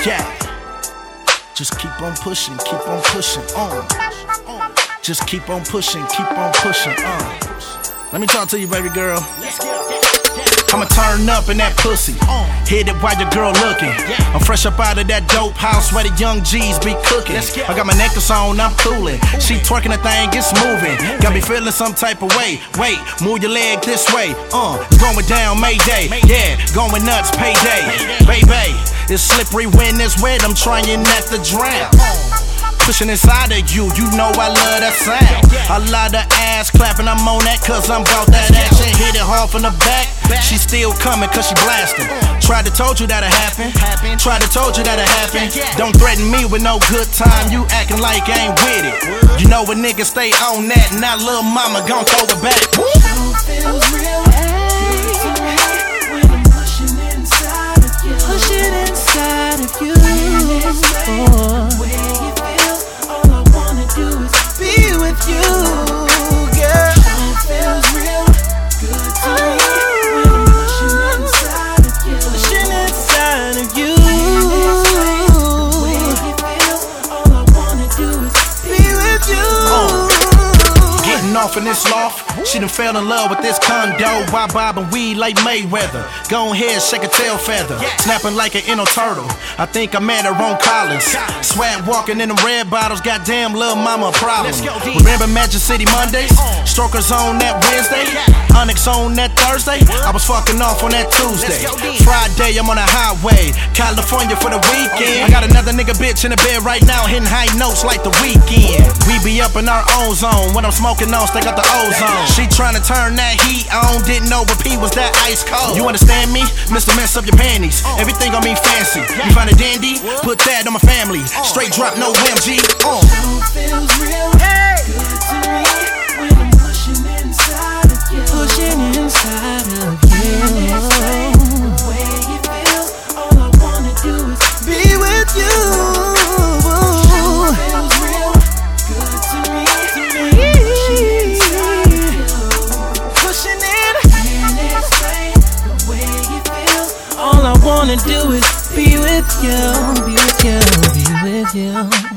Yeah. Just keep on pushing, on. Just keep on pushing, on. Let me talk to you, baby girl. I'ma turn up in that pussy. Hit it while your girl looking. I'm fresh up out of that dope house where the young G's be cooking. I got my necklace on, I'm coolin'. She twerking the thing, it's moving. Got me feeling some type of way. Wait, move your leg this way. Going down Mayday. Yeah, going nuts payday. Baby, it's slippery when it's wet. I'm trying not to drown. Pushing inside of you, you know I love that sound. A lot of ass clapping, I'm on that cause I'm about that action. Hit it hard from the back, she still coming cause she blasting. Tried to told you that'll happen, tried to told you that'll happen. Don't threaten me with no good time, you acting like I ain't with it. You know a nigga stay on that, now little mama gon' throw it back. Feels real good to me when I'm pushing inside of you. Pushing inside of you. You, girl. It feels real good to me when I'm pushing inside of you. Pushing inside of you. The way you feel, all I wanna do is be with you. Getting off in this loft, she done fell in love with this condo. Why bobbing weed like Mayweather? Go ahead, shake a tail feather. Snapping like an inner turtle. I think I met her on Collins. Swag walking in them red bottles. Goddamn, little mama a problem. Remember Magic City Mondays? Strokers on that Wednesday. Onyx on that Thursday. I was fucking off on that Tuesday. Friday, I'm on the highway. California for the weekend. I got another nigga bitch in the bed right now, hitting high notes like the weekend. We be up in our own zone. When I'm smoking on, stick out the ozone. She tryna turn that heat on. Didn't know but P was that ice cold. You understand me? Mr. Mess up your panties. Everything gon' be fancy. You find a dandy? Put that on my family. Straight drop, no MG. Feels real good to me when I'm pushing inside of you. Pushing inside of you. The way you feel, all I wanna do is be with you. Feels real good to me. Pushing inside of you. Pushing in. Can't explain the way you feel. All I wanna do is be with you, be with you, be with you.